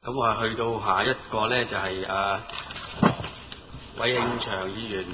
咁啊，去到下一個咧就係韋慶祥議員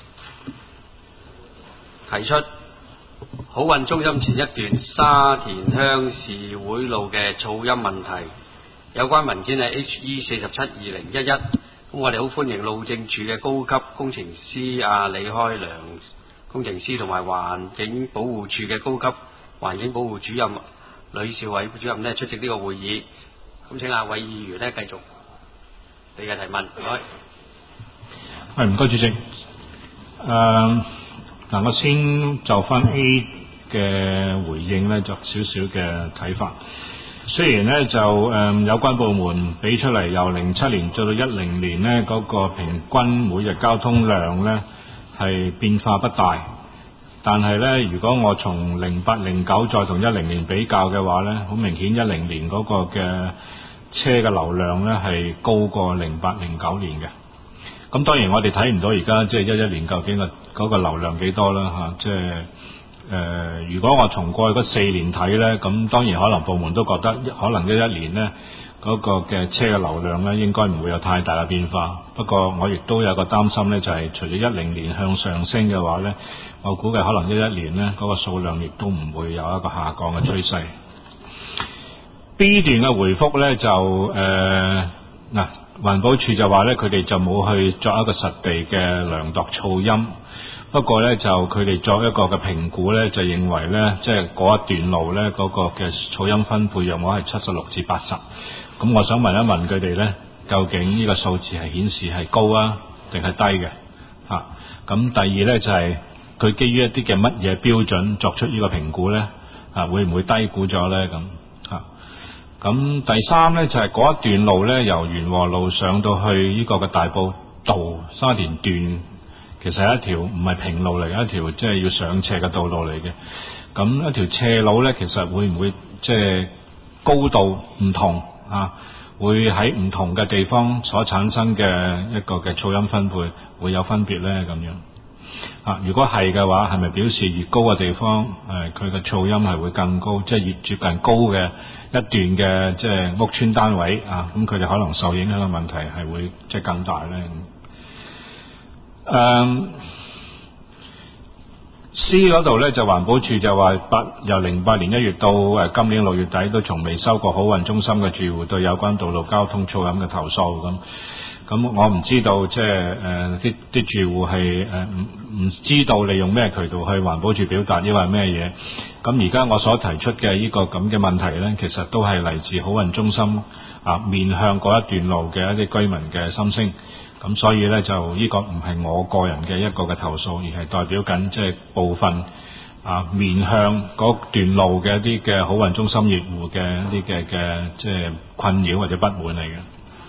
提出好運中心前一段沙田鄉事會路嘅噪音問題，有關文件係 HE472011。咁我哋好歡迎路政署嘅高級工程師李開良工程師同埋環境保護署嘅高級環境保護主任呂少偉主任咧出席呢個會議。咁請韋議員咧繼續你嘅提問，唔該。 唔該主席。我先就翻 A 嘅回應咧作少少嘅睇法。雖然咧就有關部門俾出嚟由07年到10年咧嗰個平均每日交通量咧係變化不大，但係咧如果我從08、09再同10年比較嘅話咧，好明顯10年嗰個嘅車嘅流量咧係高過08、09年嘅。咁當然我哋睇唔到而家即係11年究竟嗰個流量幾多啦嚇，即係如果我從過去嗰4年睇咧，咁當然可能部門都覺得可能11年咧嗰個嘅車嘅流量咧應該唔會有太大嘅變化。不過我亦都有個擔心咧，就係除咗10年向上升嘅話咧，我估計可能11年咧嗰個數量亦都唔會有一個下降嘅趨勢。B 段嘅回覆咧就環保署就話咧，佢哋就冇去作一個實地嘅量度噪音，不過咧就佢哋作一個嘅評估咧，就認為咧即係嗰一段路咧嗰個嘅噪音分配約莫係76至80。咁我想問一問佢哋咧，究竟呢個數字係顯示係高啊定係低嘅？咁第二咧就係佢基於一啲嘅乜嘢標準作出呢個評估咧？會唔會低估咗咧？咁第三咧就係嗰一段路咧，由元和路上到去呢個嘅大埔道沙田段，其實係一條唔係平路嚟嘅，一條即係要上斜嘅道路嚟嘅。咁一條斜路咧，其實會唔會即係高度唔同會喺唔同嘅地方所產生嘅一個嘅噪音分配會有分別咧？咁樣如果係嘅話，係咪表示越高嘅地方佢嘅噪音係會更高，即係越接近高嘅一段嘅即係屋邨單位咁佢哋可能受影響嘅問題係會即係更大咧？C 嗰度咧就環保署就話由08年1月到今年6月底都從未收過好運中心嘅住戶對有關道路交通噪音嘅投訴。咁我唔知道即係啲住戶係唔知道利用咩渠道去環保署表達，因為咩嘢？咁而家我所提出嘅呢個咁嘅問題咧，其實都係嚟自好運中心面向嗰一段路嘅一啲居民嘅心聲。咁所以咧就呢個唔係我個人嘅一個嘅投訴，而係代表緊即係部分面向嗰段路嘅一啲嘅好運中心業戶嘅一啲嘅即係困擾或者不滿嚟嘅。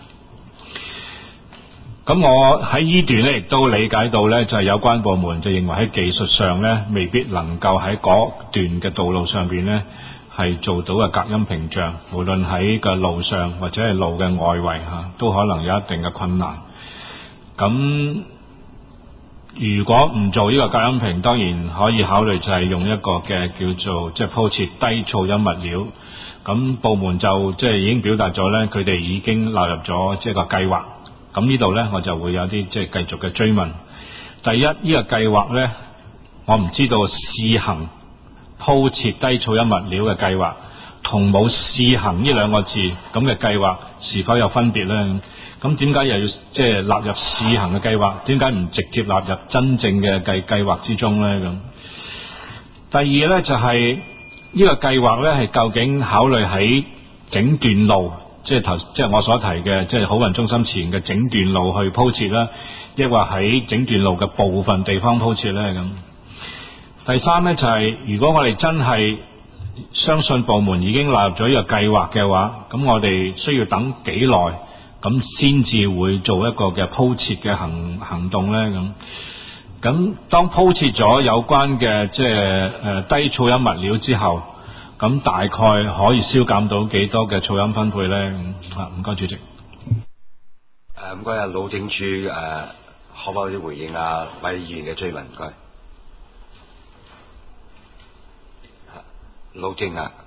咁我喺呢段咧亦都理解到咧，就係有關部門就認為喺技術上咧未必能夠喺嗰段嘅道路上邊咧係做到嘅隔音屏障，無論喺個路上或者係路嘅外圍都可能有一定嘅困難。咁如果唔做呢個隔音屏，當然可以考慮就係用一個嘅叫做即係鋪設低噪音物料。咁部門就即係已經表達咗咧，佢哋已經納入咗即係個計劃。咁呢度咧我就會有啲即係繼續嘅追問。第一，呢個計劃咧，我唔知道試行鋪設低噪音物料嘅計劃同冇試行呢兩個字咁嘅計劃是否有分別咧？咁點解又要即係納入試行嘅計劃？點解唔直接納入真正嘅計劃之中咧？咁第二咧就係呢個計劃咧係究竟考慮喺整段路，即係我所提嘅即係好運中心前嘅整段路去鋪設啦，抑或喺整段路嘅部分地方鋪設咧？咁第三咧就係如果我哋真係相信部門已經納入咗呢個計劃嘅話，咁我哋需要等幾耐咁先至會做一個嘅鋪設嘅行動咧？咁當鋪設咗有關嘅即係低噪音物料之後，咁大概可以消減到幾多嘅噪音分配咧？唔該主席。 唔該路政署可否啲回應韋議員嘅追問？唔該。路政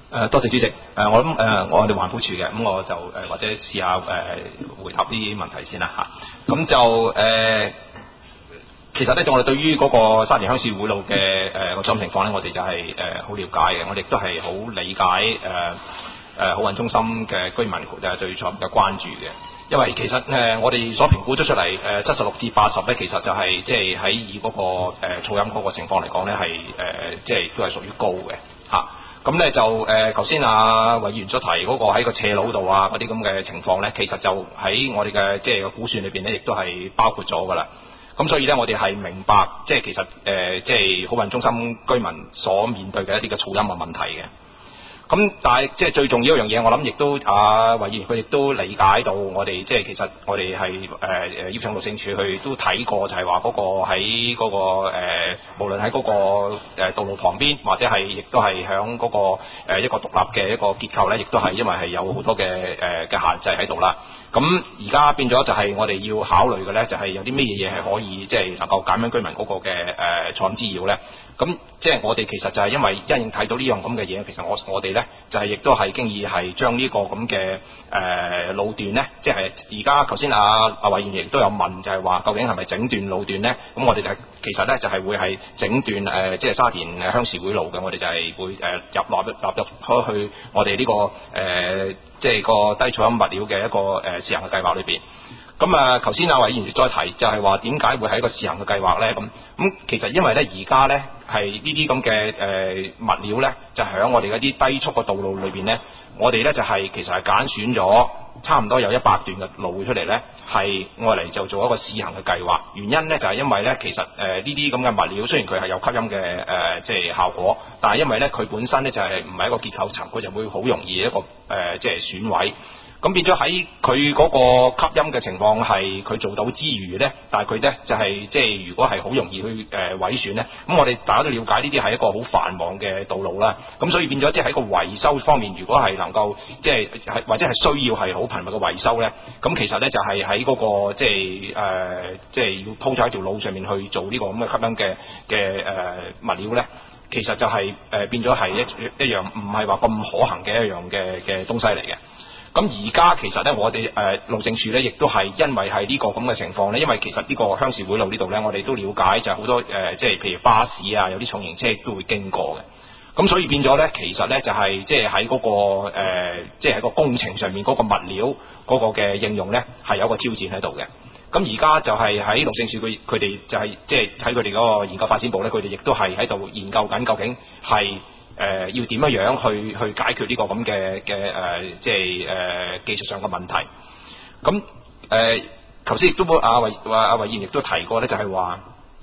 多謝主席。我諗我哋環保署嘅，咁我就或者試下回答啲問題先啦嚇。咁就其實咧，就我哋對於嗰個沙田鄉事會路嘅個採用情況咧，我哋就係好了解嘅，我哋亦都係好理解好運中心嘅居民對採用嘅關注嘅。因為其實我哋所評估咗出嚟76至80咧，其實就係即係喺以嗰個噪音嗰個情況嚟講咧，係即係都係屬於高嘅嚇。咁咧就頭先韋議員所提嗰個喺個斜路度啊嗰啲咁嘅情況咧，其實就喺我哋嘅即係個估算裏邊咧，亦都係包括咗噶啦。咁所以咧，我哋係明白即係其實即係好運中心居民所面對嘅一啲嘅噪音嘅問題嘅。咁但係即係最重要一樣嘢，我諗亦都韋議員佢亦都理解到我哋即係其實我哋係邀請路政署去都睇過，就係話嗰個喺嗰個無論喺嗰個道路旁邊，或者係亦都係響嗰個一個獨立嘅一個結構咧，亦都係因為係有好多嘅限制喺度啦。咁而家變咗就係我哋要考慮嘅咧，就係有啲咩嘢係可以即係能夠減輕居民嗰個嘅噪音滋擾咧。咁即係我哋其實就係因為因應睇到呢樣咁嘅嘢，其實我哋咧就係亦都係經已係將呢個咁嘅路段咧，即係而家頭先韋議員亦都有問，就係話究竟係咪整段路段咧？咁我哋就其實咧就係會係整段即係沙田鄉事會路嘅，我哋就係會納入去我哋呢個即係個低噪音物料嘅一個試行嘅計劃裏邊。咁頭先韋議員再提就係話點解會係一個試行嘅計劃咧？咁其實因為咧而家咧係呢啲咁嘅物料咧，就喺我哋嗰啲低速嘅道路裏邊咧，我哋咧就係其實係揀選咗差唔多有100段嘅路出嚟咧，係愛嚟就做一個試行嘅計劃。原因咧就係因為咧其實呢啲咁嘅物料雖然佢係有吸音嘅即係效果，但係因為咧佢本身咧就係唔係一個結構層，佢就會好容易一個即係損毀。咁變咗喺佢嗰個吸音嘅情況係佢做到之餘咧，但係佢咧就係即係如果係好容易去毀損咧，咁我哋大家都了解呢啲係一個好繁忙嘅道路啦。咁所以變咗即係喺個維修方面，如果係能夠即係或者係需要係好頻密嘅維修咧，咁其實咧就係喺嗰個即係要鋪咗喺條路上面去做呢個咁嘅吸音嘅物料咧，其實就係變咗係一樣唔係話咁可行嘅一樣嘅東西嚟嘅。咁而家其實咧，我哋路政署咧，亦都係因為係呢個咁嘅情況咧，因為其實呢個鄉事會路呢度咧，我哋都了解就係好多即係譬如巴士啊，有啲重型車都會經過嘅。咁所以變咗咧，其實咧就係即係喺嗰個即係喺個工程上面嗰個物料嗰個嘅應用咧，係有一個挑戰喺度嘅。咁而家就係喺路政署佢哋就係即係喺佢哋嗰個研究發展部咧，佢哋亦都係喺度研究緊究竟係要點樣去解決呢個咁嘅即係技術上嘅問題。咁頭先亦都韋議員亦都提過咧，就係話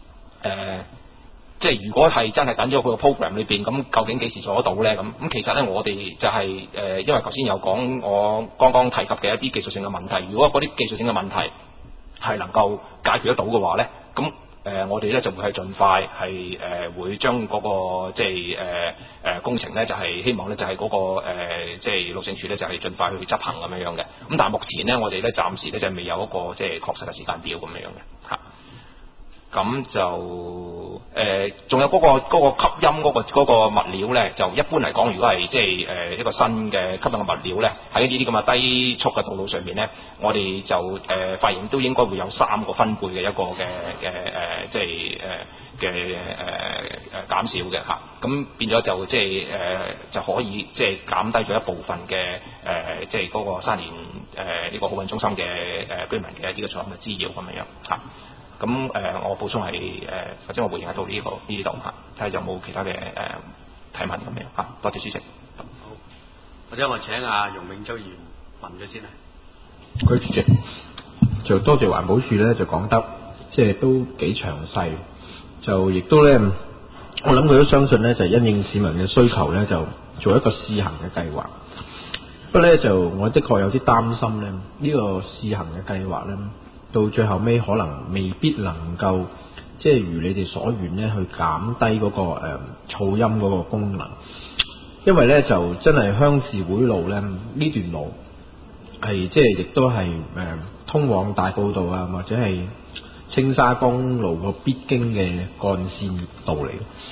即係如果係真係等咗佢個 program 裏邊，咁究竟幾時做得到咧？咁其實咧，我哋就係因為頭先有講我剛剛提及嘅一啲技術性嘅問題，如果嗰啲技術性嘅問題係能夠解決得到嘅話咧，咁我哋咧就會係盡快係會將嗰個即係工程咧，就係希望咧就係嗰個即係路政署咧就係盡快去執行咁樣嘅。咁但係目前咧，我哋咧暫時咧就未有一個即係確實嘅時間表咁樣嘅嚇。咁就仲有嗰個吸音嗰個物料咧，就一般嚟講，如果係即係一個新嘅吸音嘅物料咧，喺呢啲咁嘅低速嘅道路上面咧，我哋就發現都應該會有3個分貝嘅一個嘅即係嘅減少嘅嚇。咁變咗就即係就可以即係減低咗一部分嘅即係嗰個沙田呢個好運中心嘅居民嘅一啲嘅噪音嘅滋擾咁樣嚇。咁我補充係或者我回應下到呢度嚇，睇下有冇其他嘅提問咁樣嚇。多謝主席。好， 或者我請容永洲議員問咗先啦。 主席，就多謝環保署咧，就講得即係都幾詳細，就亦都咧，我諗佢都相信咧，就因應市民嘅需求咧，就做一個試行嘅計劃。不過咧，就我的確有啲擔心咧，呢個試行嘅計劃咧，到最後尾可能未必能夠即係如你哋所願咧，去減低嗰個噪音嗰個功能，因為咧就真係鄉事會路咧呢段路係即係亦都係通往大埔道啊，或者係青沙公路個必經嘅幹線道嚟。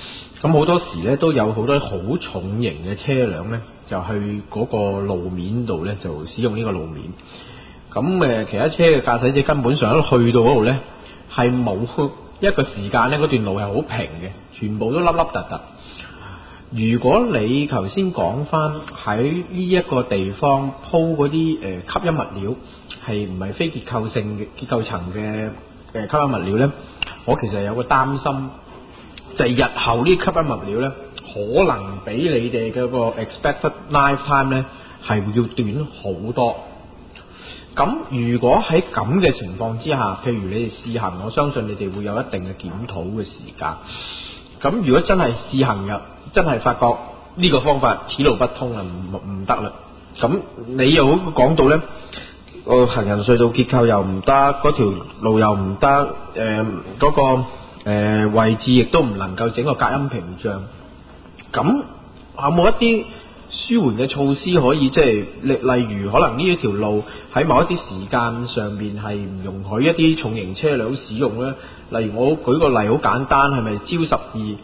咁好多時咧都有好多好重型嘅車輛咧，就去嗰個路面度咧就使用呢個路面。咁其他車嘅駕駛者根本上一去到嗰度咧，係冇一個時間咧，嗰段路係好平嘅，全部都凹凹凸凸。如果你頭先講翻喺呢一個地方鋪嗰啲吸音物料係唔係非結構性嘅結構層嘅吸音物料咧，我其實有個擔心，就係日後呢吸音物料咧，可能比你哋嘅個 expected lifetime 咧係要短好多。咁如果喺咁嘅情況之下，譬如你哋試行，我相信你哋會有一定嘅檢討嘅時間。咁如果真係試行入，真係發覺呢個方法此路不通啦，唔得啦。咁你又好講到咧，行人隧道結構又唔得，嗰條路又唔得，嗰個位置亦都唔能夠整個隔音屏障。咁有冇一啲舒緩嘅措施可以即係例如可能呢一條路喺某一啲時間上面係唔容許一啲重型車輛使用咧？例如我舉個例好簡單，係咪朝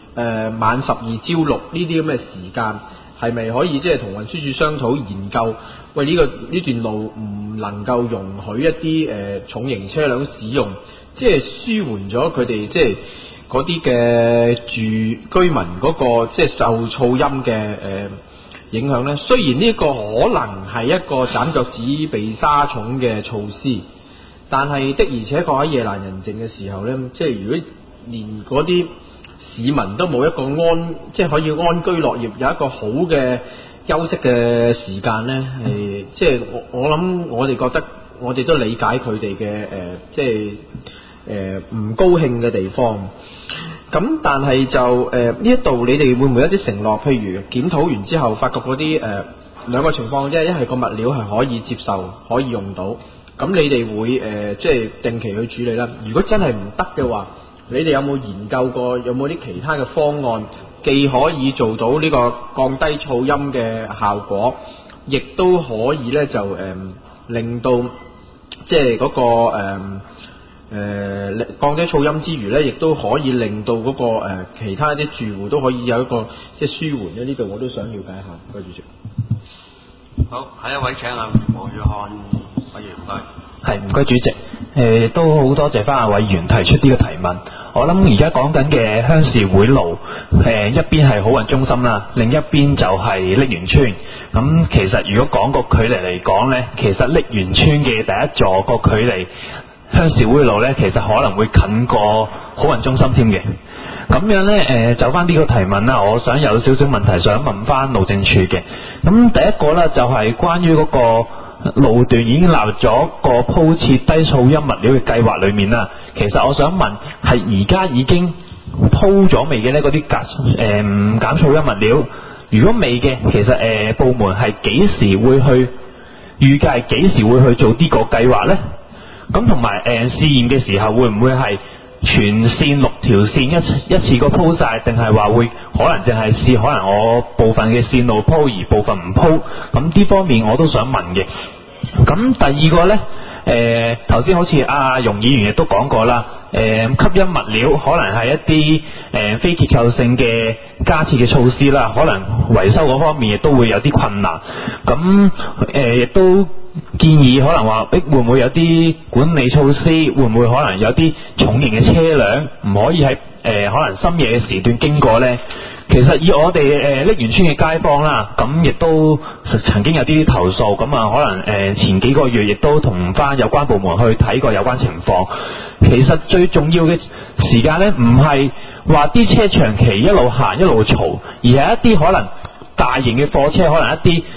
12晚12朝6呢啲咁嘅時間，係咪可以即係同運輸署商討研究？喂，呢段路唔能夠容許一啲重型車輛使用，即係舒緩咗佢哋即係嗰啲嘅居民嗰個即係受噪音嘅影響咧。雖然呢個可能係一個斬腳趾避沙蟲嘅措施，但係的而且確喺夜闌人靜嘅時候咧，即係如果連嗰啲市民都冇一個即係可以安居樂業，有一個好嘅休息嘅時間咧，係即係我諗我哋覺得我哋都理解佢哋嘅即係唔高興嘅地方。咁但係就呢一度你哋會唔會有一啲承諾？譬如檢討完之後，發覺嗰啲兩個情況啫，一係個物料係可以接受，可以用到，咁你哋會即係定期去處理啦。如果真係唔得嘅話，你哋有冇研究過有冇啲其他嘅方案，既可以做到呢個降低噪音嘅效果，亦都可以咧就令到即係嗰個降低噪音之餘咧，亦都可以令到嗰個其他啲住戶都可以有一個即係舒緩咧。呢度我都想了解下，唔該主席。 好，下一位請阿黃約翰委員，唔該。 係，唔該主席。都好多謝翻阿委員提出呢個提問。我諗而家講緊嘅鄉事會路，一邊係好運中心啦，另一邊就係瀝源村。咁其實如果講個距離嚟講呢，其實瀝源村嘅第一座個距離鄉事會路呢，其實可能會近過好運中心添嘅。咁樣呢，就翻呢個提問啦，我想有少少問題想問翻路政署嘅。咁第一個呢，就係關於嗰個路段已經納入咗個鋪設低噪音物料嘅計劃裏面啦。其實我想問，係而家已經鋪咗未嘅呢？嗰啲減噪音物料，如果未嘅，其實部門係幾時會去預計幾時會去做呢個計劃呢？咁同埋試驗嘅時候會唔會係全線6條線一次過鋪晒，定係話會可能淨係試可能我部分嘅線路鋪而部分唔鋪？咁呢方面我都想問嘅。咁第二個呢，頭先好似阿容議員亦都講過啦，吸音物料可能係一啲非結構性嘅加設嘅措施啦，可能維修嗰方面亦都會有啲困難。咁亦都建議可能話，會唔會有啲管理措施？會唔會可能有啲重型嘅車輛唔可以喺可能深夜嘅時段經過呢？其實以我哋瀝源村嘅街坊啦，咁亦都曾經有啲投訴，咁啊可能前幾個月亦都同翻有關部門去睇過有關情況。其實最重要嘅時間呢，唔係話啲車長期一路行一路嘈，而係一啲可能大型嘅貨車，可能一啲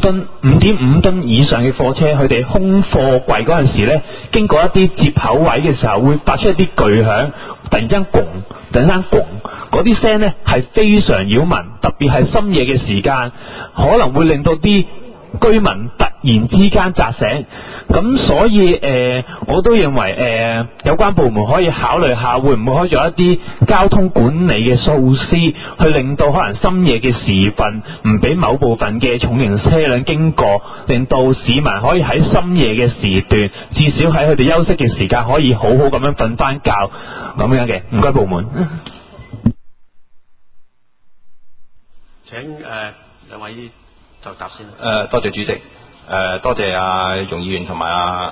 5.5噸以上嘅貨車，佢哋空貨櫃嗰陣時呢，經過一啲接口位嘅時候，會發出一啲巨響，突然間轟，突然間轟，嗰啲聲呢係非常擾民，特別係深夜嘅時間，可能會令到啲居民突然之間扎醒。咁所以我都認為有關部門可以考慮下，會唔會可以做一啲交通管理嘅措施，去令到可能深夜嘅時分唔俾某部分嘅重型車輛經過，令到市民可以喺深夜嘅時段，至少喺佢哋休息嘅時間可以好好咁樣瞓翻覺咁樣嘅。唔該部門。 請兩位就答先。 多謝主席。多謝阿容議員同埋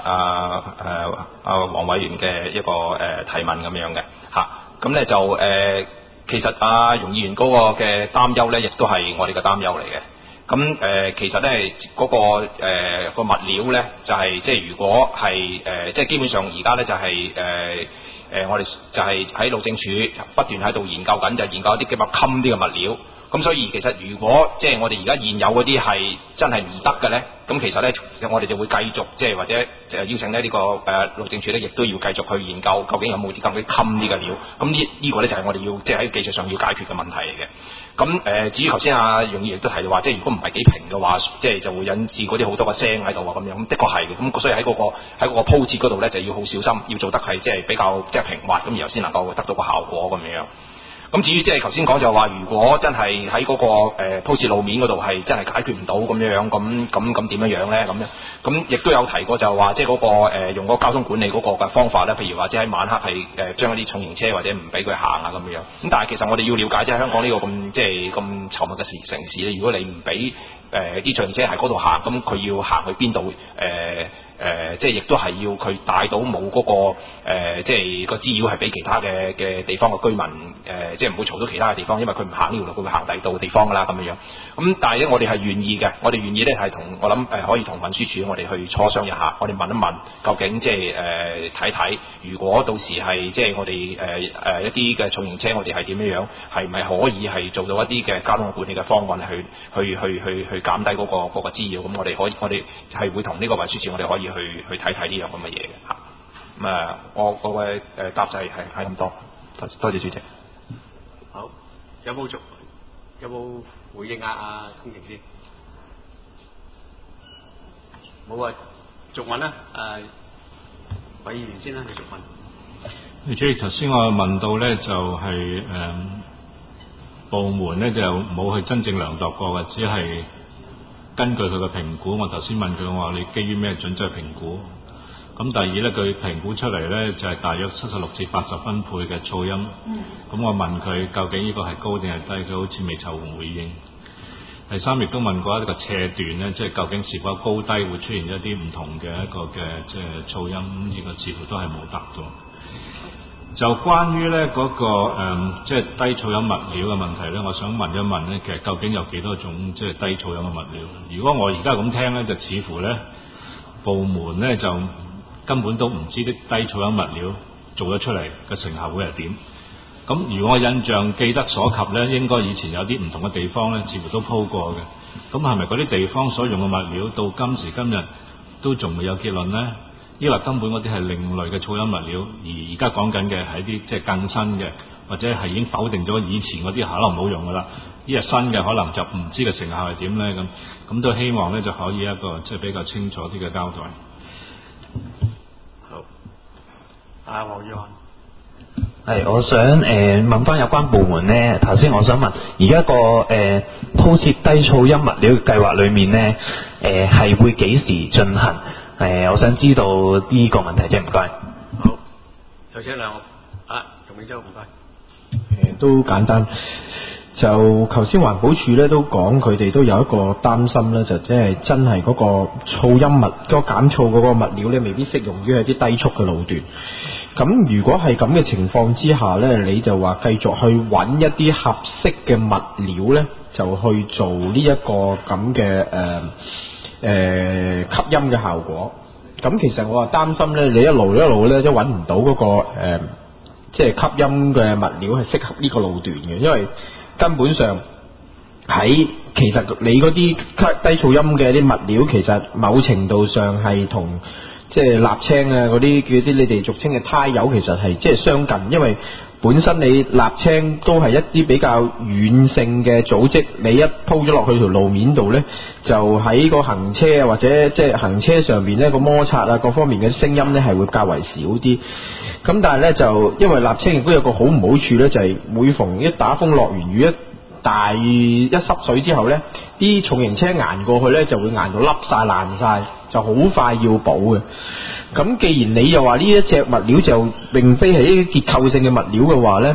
黃委員嘅一個提問咁樣嘅嚇。咁咧就其實阿容議員嗰個嘅擔憂咧，亦都係我哋嘅擔憂嚟嘅。咁其實咧嗰個物料咧，就係即係如果係即係基本上而家咧就係我哋就係喺路政署不斷喺度研究緊，就係研究一啲比較襟啲嘅物料。咁所以其實如果即係我哋而家現有嗰啲係真係唔得嘅咧，咁其實咧我哋就會繼續即係或者邀請咧呢個路政署咧，亦都要繼續去研究究竟有冇啲咁嘅襟啲嘅料。咁呢個咧就係我哋要即係喺技術上要解決嘅問題嚟嘅。咁至於頭先阿容議員亦都提到話，即係如果唔係幾平嘅話，即係就會引致嗰啲好多個聲喺度啊咁樣。咁的確係嘅。咁所以喺嗰個鋪設嗰度咧，就要好小心，要做得係即係比較即係平滑，咁然後先能夠得到個效果咁樣。咁至於即係頭先講就話，如果真係喺嗰個鋪設路面嗰度係真係解決唔到咁樣，咁點樣咧？咁亦都有提過就話，即係嗰個用嗰個交通管理嗰個嘅方法咧，譬如話即係喺晚黑係將一啲重型車或者唔俾佢行啊咁樣。咁但係其實我哋要了解即係香港呢個咁即係咁稠密嘅城市咧，如果你唔俾啲重型車喺嗰度行，咁佢要行去邊度？即係亦都係要佢帶到冇嗰個即係個滋擾係俾其他嘅地方嘅居民即係唔會嘈到其他嘅地方，因為佢唔行呢條路，佢會行第二度嘅地方㗎啦咁樣。咁但係咧，我哋係願意嘅，我哋願意咧係我諗可以同運輸署我哋去磋商一下，我哋問一問究竟即係睇睇，如果到時係即係我哋一啲嘅重型車，我哋係點樣，係咪可以係做到一啲嘅交通管理嘅方案去減低嗰個滋擾？咁我哋係會同呢個運輸署我哋可以去睇睇呢樣咁嘅嘢嘅嚇。咁我嘅答就係咁多。多謝主席。 好，有冇回應阿通晴先？冇啊，續問啦。委員先啦，你續問。 主席，頭先我問到咧，就係部門咧就冇去真正量度過嘅，只係根據佢嘅評估。我頭先問佢，我話你基於咩準則評估？咁第二咧，佢評估出嚟咧就係大約76至80分貝嘅噪音。咁我問佢究竟呢個係高定係低，佢好似未湊回應。第三亦都問過一個斜段咧，即係究竟是否高低會出現一啲唔同嘅一個嘅即係噪音，呢個似乎都係冇答到。就關於咧嗰個即係低噪音物料嘅問題咧，我想問一問咧，其實究竟有幾多種即係低噪音嘅物料？如果我而家咁聽咧，就似乎咧部門咧就根本都唔知啲低噪音物料做咗出嚟嘅成效會係點。咁如果我印象記得所及咧，應該以前有啲唔同嘅地方咧，似乎都鋪過嘅。咁係咪嗰啲地方所用嘅物料到今時今日都仲未有結論呢？抑或根本嗰啲係另類嘅噪音物料，而家講緊嘅係啲即係更新嘅，或者係已經否定咗以前嗰啲可能冇用噶啦。呢個新嘅可能就唔知嘅成效係點咧咁都希望咧就可以一個即係比較清楚啲嘅交代。 好，阿黃宇漢。 係，我想問翻有關部門咧，頭先我想問，而家個鋪設低噪音物料嘅計劃裏面咧，係會幾時進行？我想知道呢個問題啫，唔該。 好，有請兩個，容永洲，唔該。 都簡單。就頭先環保署咧都講，佢哋都有一個擔心咧，就即係真係嗰個噪音嗰個減噪嗰個物料咧，未必適用於一啲低速嘅路段。咁如果係咁嘅情況之下咧，你就話繼續去揾一啲合適嘅物料咧，就去做呢一個咁嘅吸音嘅效果。咁其實我話擔心咧，你一路咧都揾唔到嗰個即係吸音嘅物料係適合呢個路段嘅，因為根本上其實你嗰啲低噪音嘅啲物料，其實某程度上係同即係瀝青啊嗰啲叫啲你哋俗稱嘅胎油，其實係即係相近，因為本身你瀝青都係一啲比較軟性嘅組織，你一鋪咗落去條路面度呢，就喺個行車啊或者即係行車上邊呢個摩擦啊各方面嘅聲音呢係會較為少啲。咁但係呢，就因為瀝青亦都有個好唔好處呢，就係每逢一打風落完雨一濕水之後呢，啲重型車捱過去呢就會捱到凹晒爛晒，就好快要補嘅。咁既然你又話呢一隻物料就並非係一啲結構性嘅物料嘅話呢，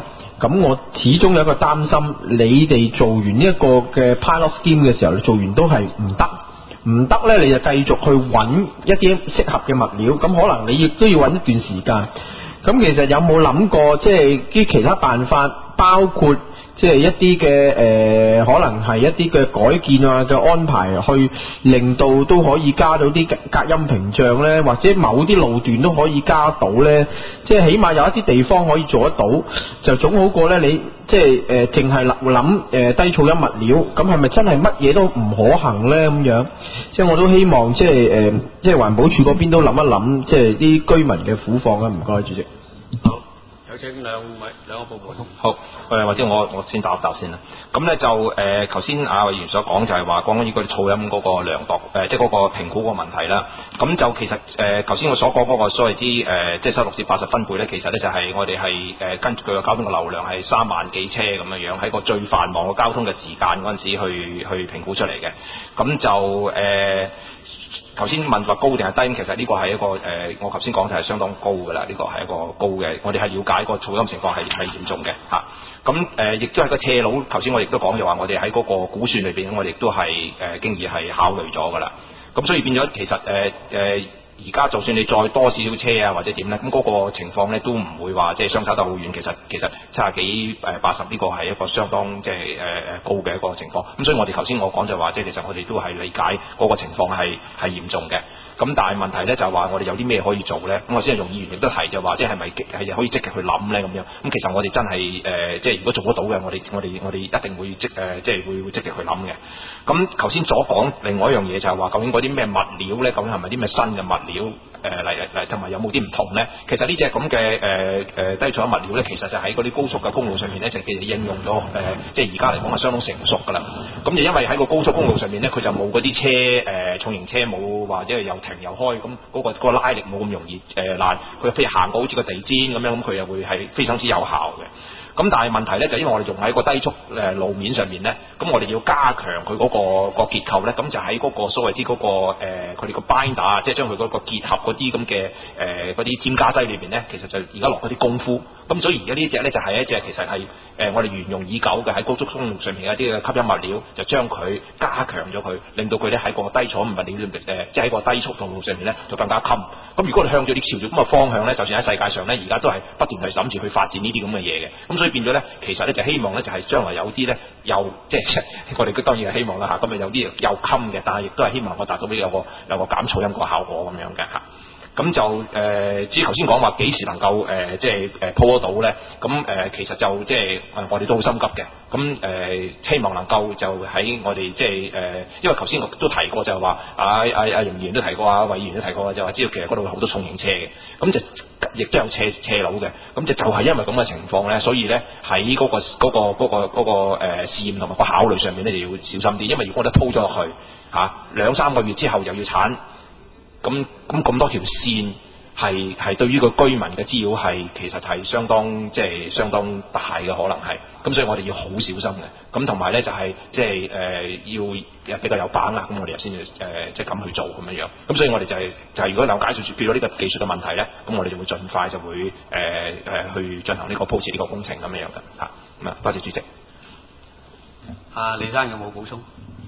咁我始終有一個擔心，你哋做完呢一個嘅 pilot scheme 嘅時候，你做完都係唔得呢，你就繼續去揾一啲適合嘅物料，咁可能你亦都要揾一段時間。咁其實有冇諗過即係啲其他辦法，包括即係一啲嘅可能係一啲嘅改建啊嘅安排，去令到都可以加到啲隔音屏障呢，或者某啲路段都可以加到呢？即係起碼有一啲地方可以做得到，就總好過呢你即係淨係諗低噪音物料，咁係咪真係乜嘢都唔可行呢？咁樣即係我都希望即係即係環保署嗰邊都諗一諗，即係啲居民嘅苦況啊！唔該，主席。 好，有請兩個部門。 好，或者我先答一答先啦。咁咧就頭先委員所講就係話講緊呢個噪音嗰個量度，即係嗰個評估個問題啦。咁就其實頭先我所講嗰個所謂之即係76至80分貝咧，其實咧就係我哋係跟住佢個交通嘅流量係3萬幾車咁樣喺個最繁忙嘅交通嘅時間嗰陣時去評估出嚟嘅。咁就頭先問話高定係低，其實呢個係一個我頭先講就係相當高㗎啦，呢個係一個高嘅，我哋係了解個噪音情況係嚴重嘅嚇。咁亦都係個斜路，頭先我亦都講就話我哋喺嗰個估算裏邊，我哋亦都係經已係考慮咗㗎啦。咁所以變咗其實而家就算你再多少少車啊或者點咧，咁嗰個情況咧都唔會話即係相差得好遠。其實70幾80呢個係一個相當即係高嘅一個情況。咁所以我哋頭先我講就話，即係其實我哋都係理解嗰個情況係嚴重嘅。咁但係問題咧就係話我哋有啲咩可以做咧？咁我先係用議員亦都提就話，即係咪係可以積極去諗咧咁樣？咁其實我哋真係即係如果做得到嘅，我哋一定會即係會積極去諗嘅。咁頭先所講另外一樣嘢就係話，究竟嗰啲咩物料咧？究竟係咪啲咩新嘅物料嚟同埋有冇啲唔同咧？其實呢隻咁嘅低噪音物料咧，其實就喺嗰啲高速嘅公路上面咧，就其實應用咗即係而家嚟講係相當成熟㗎啦。咁就因為喺個高速公路上面咧，佢就冇嗰啲車重型車冇話即係又停又開，咁嗰個拉力冇咁容易爛。佢譬如行過好似個地氈咁樣，咁佢又會係非常之有效嘅。咁但係問題咧就因為我哋用喺個低速路面上面咧，咁我哋要加強佢嗰個結構咧，咁就喺嗰個所謂之嗰個佢哋個 binder， 即係將佢嗰個結合嗰啲咁嘅嗰啲添加劑裏邊咧，其實就而家落嗰啲功夫。咁所以而家呢隻咧就係一隻其實係我哋沿用已久嘅喺高速公路上面一啲嘅吸音物料，就將佢加強咗佢，令到佢咧喺個低噪音物料即係喺個低速道路上面咧就更加襟。咁如果你向住啲朝住咁嘅方向咧，就算喺世界上咧而家都係不斷係諗住去發展呢啲咁嘅嘢嘅。咁所以變咗咧，其實咧就希望咧就係將來有啲咧又即係我哋當然係希望啦嚇，咁啊有啲又襟嘅，但係亦都係希望我達到呢有個減噪音個效果咁樣嘅嚇。咁就至於頭先講話幾時能夠即係鋪得到咧？咁其實就即係我哋都好心急嘅。咁希望能夠就喺我哋即係因為頭先我都提過就係話阿容議員都提過，委員都提過，就話知道其實嗰度好多重型車嘅，咁就亦都有斜路嘅。咁就係因為咁嘅情況咧，所以咧喺嗰個試驗同埋個考慮上面咧就要小心啲，因為如果我哋鋪咗落去2-3個月之後又要鏟。咁多條線係對於個居民嘅滋擾係其實係相當大嘅可能係，咁所以我哋要好小心嘅。咁同埋咧就係即係要比較有把握，咁我哋先至即係咁去做咁樣樣。咁所以我哋就係如果有解決到呢個技術嘅問題咧，咁我哋就會盡快就會去進行呢個鋪設呢個工程咁樣樣嘅嚇。咁啊，多謝主席。 李生有冇補充？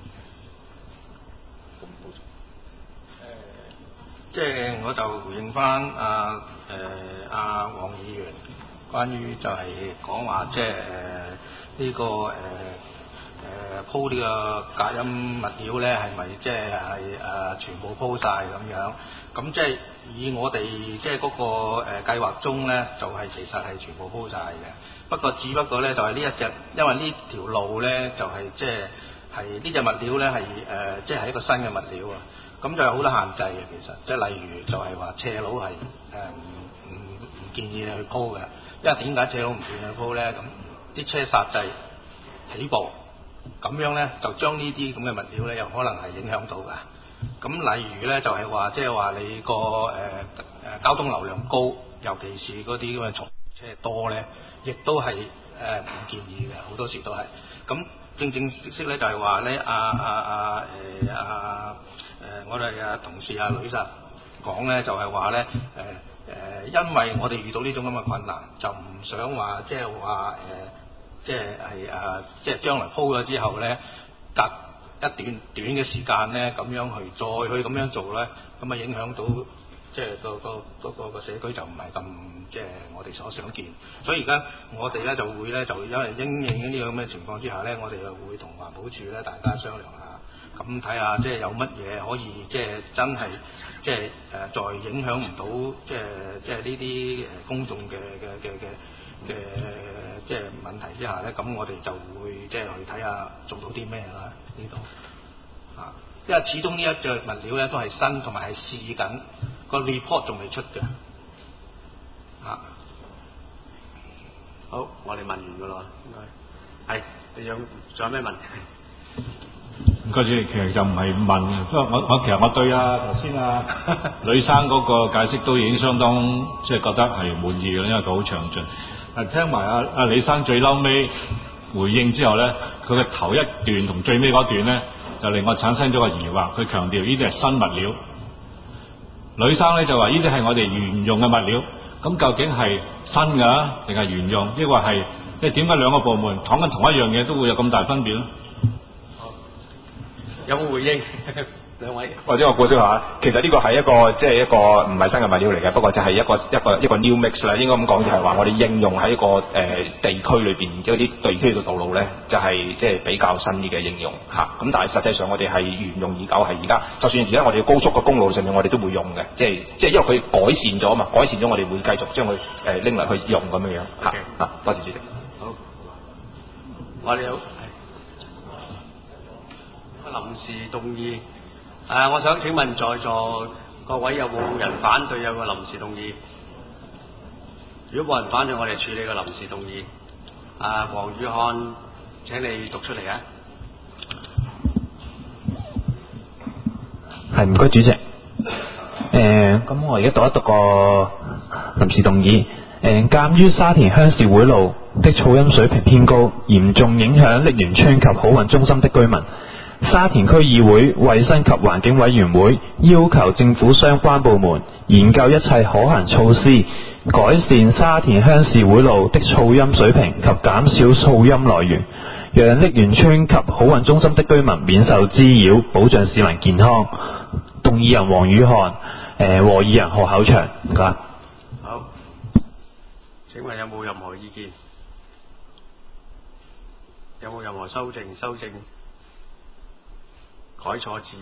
即係我就回應翻黃議員關於就係講話即係呢個鋪呢個隔音物料咧係咪即係全部鋪晒咁樣？咁即係以我哋即係嗰個計劃中咧，就係其實係全部鋪晒嘅。不過只不過咧就係呢一隻，因為呢條路咧就係即係呢隻物料咧係即係一個新嘅物料啊。咁就有好多限制嘅，其實即係例如就係話斜路係唔建議你去鋪嘅，因為點解斜路唔建議去鋪咧？咁啲車煞掣起步，咁樣咧就將呢啲咁嘅物料咧有可能係影響到㗎。咁例如咧就係話即係話你個交通流量高，尤其是嗰啲咁嘅重車多咧，亦都係唔建議嘅，好多時都係咁。正式咧就係話咧我哋同事呂生講咧就係話咧因為我哋遇到呢種咁嘅困難，就唔想話即係將來鋪咗之後咧，隔一段嘅時間咧，咁樣去再去咁樣做咧，咁啊影響到即係個社區就唔係咁即係我哋所想見。所以而家我哋咧就會咧就因為因應呢個咁嘅情況之下咧，我哋就會同環保署咧大家商量下，咁睇下即係有乜嘢可以即係真係即係再影響唔到即係呢啲公眾嘅即係問題之下咧，咁我哋就會即係去睇下做到啲咩啦呢度啊，因為始終呢一隻物料咧都係新同埋係試緊，個 report 仲未出嘅啊。 好，我哋問完噶啦，應該係你仲有咩問題？ 唔該主席，其實就唔係問嘅，不過我其實我對頭先呂生嗰個解釋都已經相當即係覺得係滿意嘅，因為佢好詳盡。聽埋李生最嬲尾回應之後咧，佢嘅頭一段同最尾嗰段咧，就令我產生咗個疑惑。佢強調呢啲係新物料，呂生咧就話呢啲係我哋原用嘅物料。咁究竟係新㗎定係原用？抑或係即係點解兩個部門講緊同一樣嘢都會有咁大分別咧？ 有冇回應？兩位或者我估少下，其實呢個係一個即係一個唔係新嘅物料嚟嘅，不過就係一個 new mix 啦。應該咁講就係話我哋應用喺一個地區裏邊，即係啲地區嘅道路咧，就係即係比較新啲嘅應用嚇。咁但係實際上我哋係沿用已久，係而家就算而家我哋高速嘅公路上面，我哋都會用嘅，即係因為佢改善咗嘛，改善咗我哋會繼續將佢拎嚟去用咁樣樣嚇。啊，多謝主席。 好，我哋有臨時動議。我想請問在座各位有冇人反對有個臨時動議？如果冇人反對，我哋處理個臨時動議。黃宇漢，請你讀出嚟啊！ 係，唔該主席。咁我而家讀一讀個臨時動議。鑑於沙田鄉事會路的噪音水平偏高，嚴重影響瀝源村及好運中心的居民，沙田區議會衛生及環境委員會要求政府相關部門研究一切可行措施，改善沙田鄉事會路的噪音水平及減少噪音來源，讓瀝源村及好運中心的居民免受滋擾，保障市民健康。動議人黃宇漢，和議人何厚祥。唔該。 好，請問有冇任何意見？有冇任何修正？改錯字？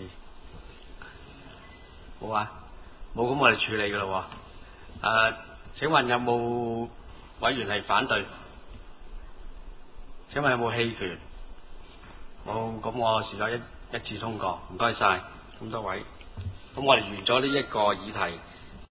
冇啊，冇，咁我哋處理噶啦。請問有冇委員係反對？請問有冇棄權？冇，咁我視咗一致通過。唔該晒咁多位。咁我哋完咗呢一個議題。